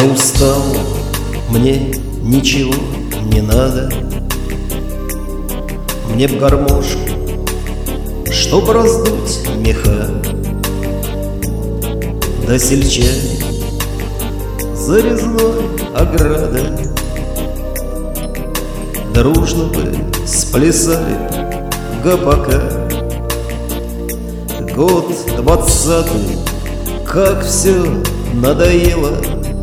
Я устал, мне ничего не надо. Мне б гармошку, чтоб раздуть меха. Да сельчане за резной оградой дружно бы сплясали гопака. Год 20-й, как все надоело.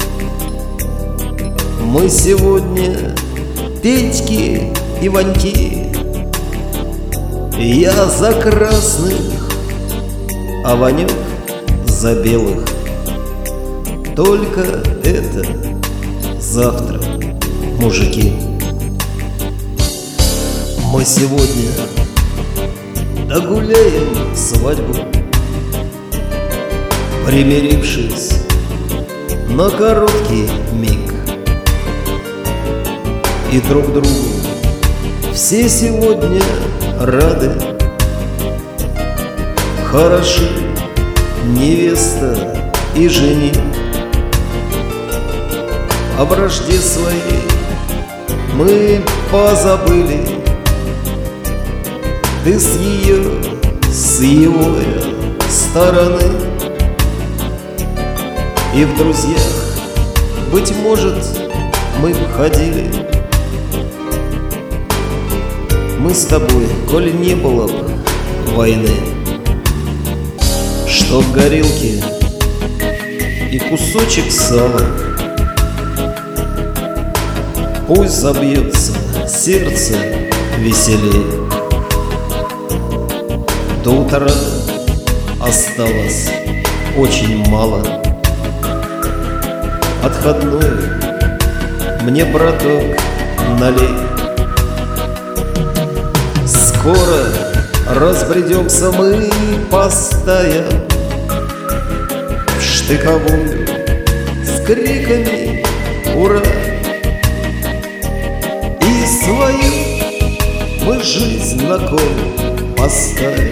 Мы сегодня Петьки и Ваньки. Я за красных, а Ванек за белых. Только это завтра, мужики. Мы сегодня догуляем свадьбу, примирившись на короткий миг. И друг другу все сегодня рады. Хороши невеста и жених. О вражде своей мы позабыли. Ты с ее, с его стороны. И в друзьях, быть может, мы б ходили. Мы с тобой, коли не было б войны, чтоб горелки и кусочек сала. Пусть забьется сердце веселее. До утра осталось очень мало. Отходной мне, браток, налей. Скоро разбредемся мы по стаям в штыковую с криками «Ура!». И свою мы жизнь на кон поставим.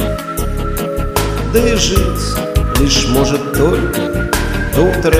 Да и жить лишь может только до утра.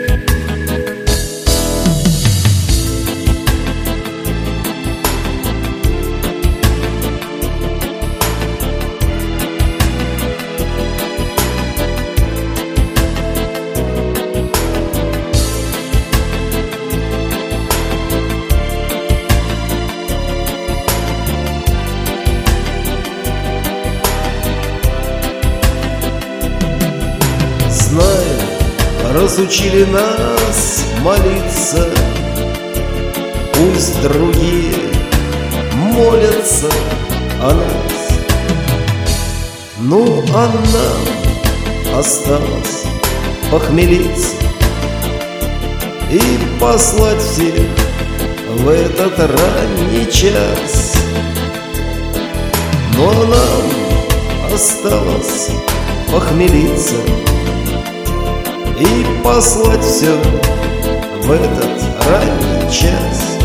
Знаю, разучили нас молиться. Пусть другие молятся о нас. Ну, а нам осталось похмелиться и послать всех в этот ранний час. Ну, а нам осталось похмелиться и послать все в этот ранний час.